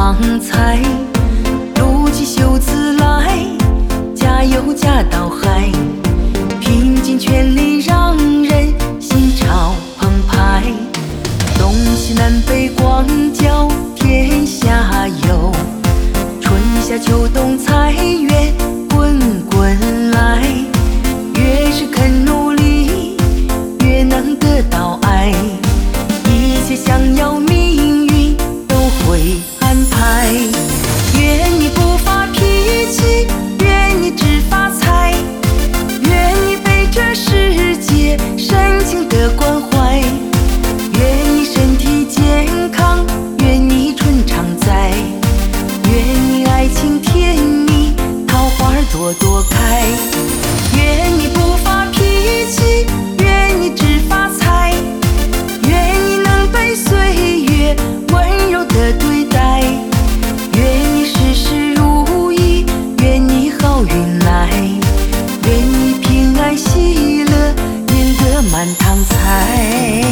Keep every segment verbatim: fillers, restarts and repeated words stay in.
旺财，撸起袖子来，加油加到嗨，拼尽全力让人心潮澎湃。东西南北光交天下有，春夏秋冬财源滚滚来。越是肯努力，越能得到爱，一切想要命运都会安排。愿你不发脾气，愿你只发财，愿你被这世界深情的关怀，愿你身体健康，愿你春常在，愿你爱情甜蜜，桃花朵朵开。愿你不发脾气，愿你只发财，愿你能被岁月温柔的对待，愿你事事如意，愿你好运来，愿你平安喜乐，年得满堂彩。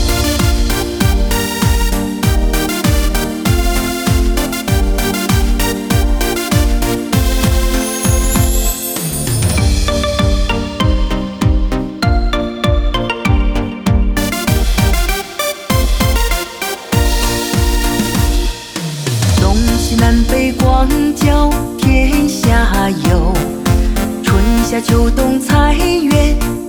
南北光交天下有，春夏秋冬财源